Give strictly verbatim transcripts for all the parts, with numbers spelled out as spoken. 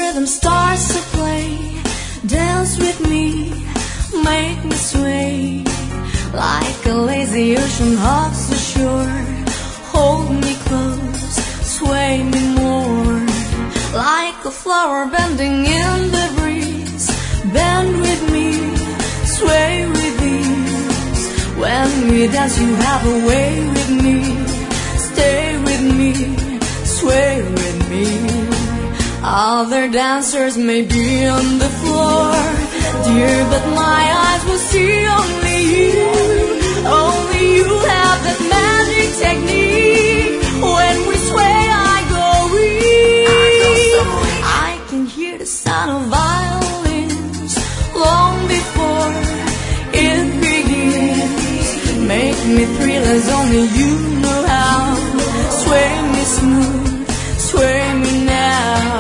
rhythm starts to play, dance with me, make me sway. Like a lazy ocean hugs the shore, hold me close, sway me more. Like a flower bending in the breeze, bend with me, sway with ease. When we dance you have a way with me, stay with me, sway with me. Other dancers may be on the floor, dear, but my eyes will see only you. Only you have that magic technique. When we sway I go weak. I can hear the sound of violins long before it begins. Make me thrill as only you know how. Sway me smooth, sway me now.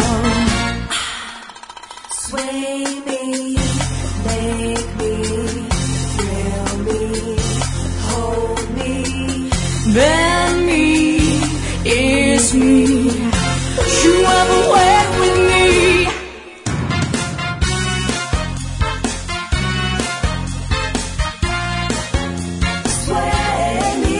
Sway me, make me, thrill me, hold me, Bend me, is me. You have a way with me. sway me,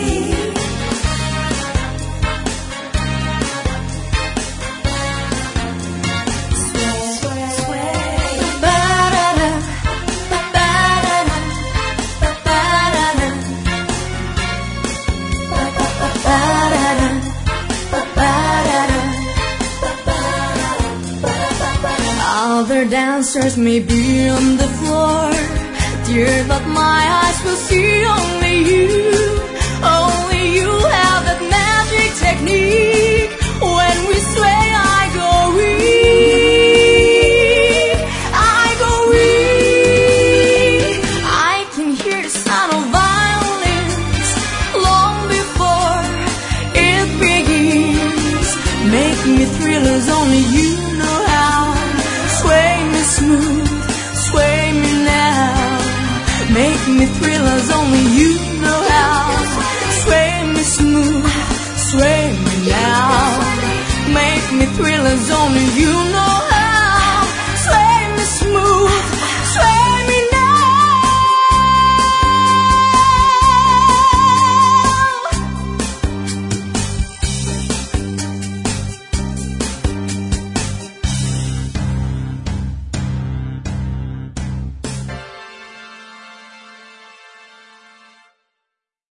sway, sway, sway. Ba-da-da, ba-da-da, ba-da-da, ba-da-da, ba-da-da. Other dancers may be on the floor, dear, but my eyes will see only you. Only you have that magic technique. When we sway, I go weak.